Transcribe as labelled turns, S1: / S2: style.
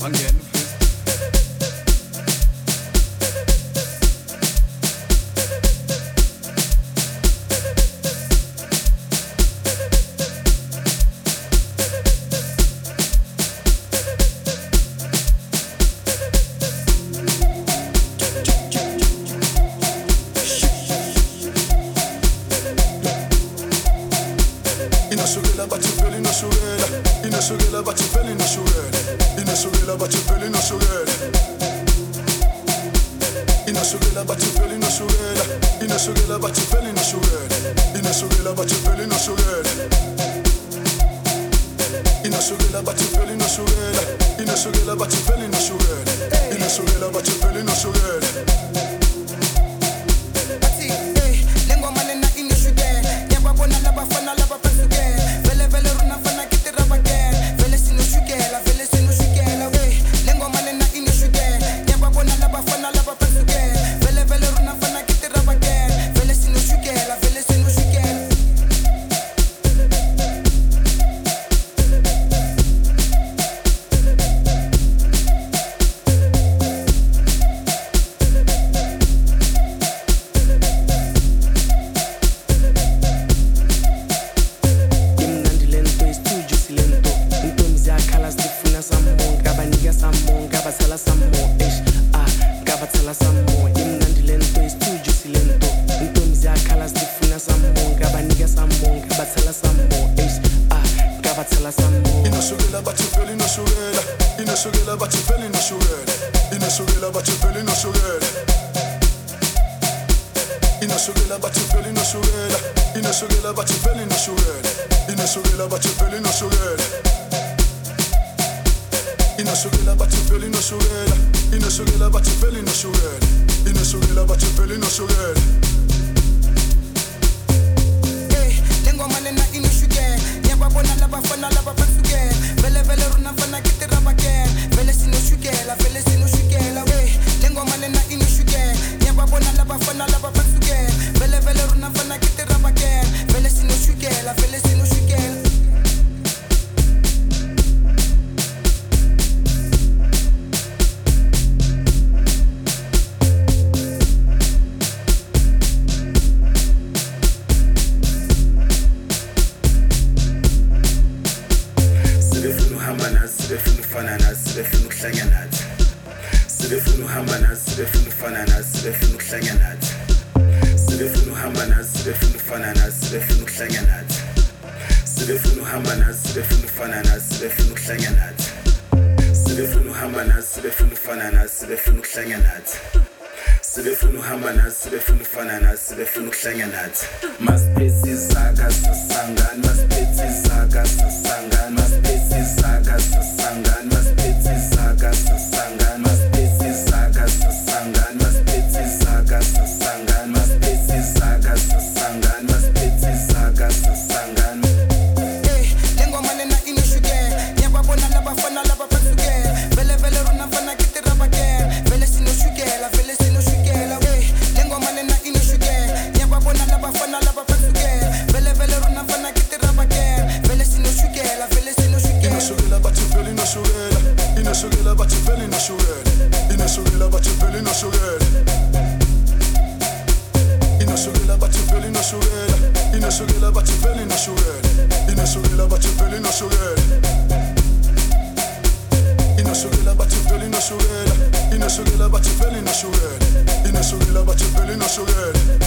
S1: angene please.
S2: Inosukela bathivela inosukela inosukela bathivela inosukela inosukela bathivela inosukela inosukela bathivela inosukela inosukela bathivela inosukela inosukela bathivela inosukela inosukela bathivela inosukela inosukela bathivela inosukela inosukela bathivela inosukela Inosukela bathivela inosukela inosukela bathivela inosukela inosukela bathivela inosukela inosukela bathivela inosukela inosukela bathivela inosukela inosukela bathivela inosukela inosukela bathivela inosukela inosukela bathivela inosukela inosukela bathivela inosukela lengoma lena inosukela yababona labafana labaphansuke vele vele runa fana kitirabake vele sinoshukela we lengoma lena inosukela yababona labafana labaphansuke vele vele runa fana kitirabake vele sinoshukela sibefuna ufana nathi sibefuna ukuhlanya nathi sibefuna uhamba nathi sibefuna ufana nathi sibefuna ukuhlanya nathi sibefuna uhamba nathi sibefuna ufana nathi sibefuna ukuhlanya nathi sibefuna uhamba nathi sibefuna ufana nathi sibefuna ukuhlanya nathi sibefuna uhamba nathi sibefuna ufana nathi sibefuna ukuhlanya nathi sibefuna uhamba nathi sibefuna ufana nathi sibefuna ukuhlanya nathi masiphethe izaka sasangana masiphethe izaka sasangana masiphethe izaka sasangana masiphethe izaka sasangana masiphethe izaka sasangana masiphethe izaka sasangana masiphethe izaka sasangana masiphethe izaka sasangana lengoma lena inosukela yababona labafana labaphansuke vele vele runa fana kitirabake vele sinoshukela vele sinoshukela lengoma lena inosukela yababona labafana labaphansuke vele vele runa fana kitirabake vele sinoshukela inosukela bathivela inosukela inosukela bathivela inosukela inosukela bathivela inosukela inosukela bathivela inosukela inosukela bathivela inosukela inosukela bathivela inosukela inosukela bathivela inosukela inosukela bathivela inosukela inosukela bathivela inosukela